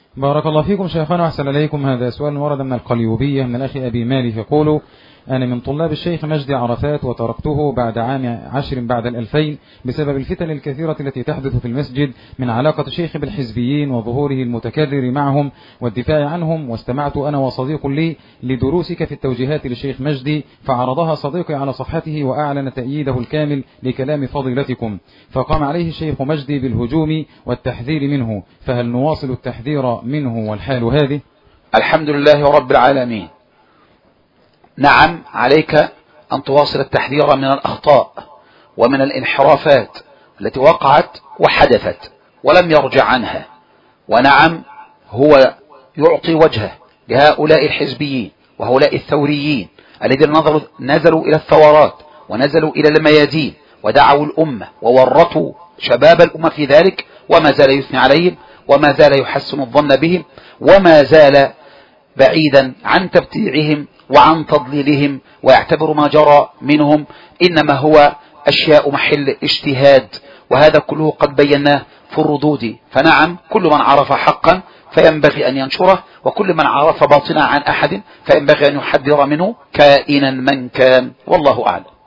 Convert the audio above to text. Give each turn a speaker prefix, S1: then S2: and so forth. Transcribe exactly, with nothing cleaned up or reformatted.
S1: بارك الله فيكم شيخنا وأحسن إليكم. هذا سؤال ورد من القليوبية من الأخ أبي مالك يقول: أنا من طلاب الشيخ مجدي عرفات وتركته بعد عام عشر بعد الألفين بسبب الفتن الكثيرة التي تحدث في المسجد من علاقة الشيخ بالحزبيين وظهوره المتكرر معهم والدفاع عنهم، واستمعت أنا وصديق لي لدروسك في التوجيهات للشيخ مجدي فعرضها صديقي على صفحته وأعلن تأييده الكامل لكلام فضيلتكم، فقام عليه الشيخ مجدي بالهجوم والتحذير منه، فهل نواصل التحذير منه والحال هذه؟
S2: الحمد لله رب العالمين. نعم، عليك أن تواصل التحذير من الأخطاء ومن الانحرافات التي وقعت وحدثت ولم يرجع عنها. ونعم، هو يعطي وجهه لهؤلاء الحزبيين وهؤلاء الثوريين الذين نزلوا, نزلوا إلى الثورات ونزلوا إلى الميادين ودعوا الأمة وورطوا شباب الأمة في ذلك، وما زال يثني عليهم وما زال يحسن الظن بهم وما زال بعيدا عن تبتيعهم وعن تضليلهم، ويعتبر ما جرى منهم إنما هو أشياء محل اجتهاد، وهذا كله قد بيناه في الردود. فنعم، كل من عرف حقا فينبغي أن ينشره، وكل من عرف باطنا عن أحد فينبغي أن يحذر منه كائنا من كان، والله أعلم.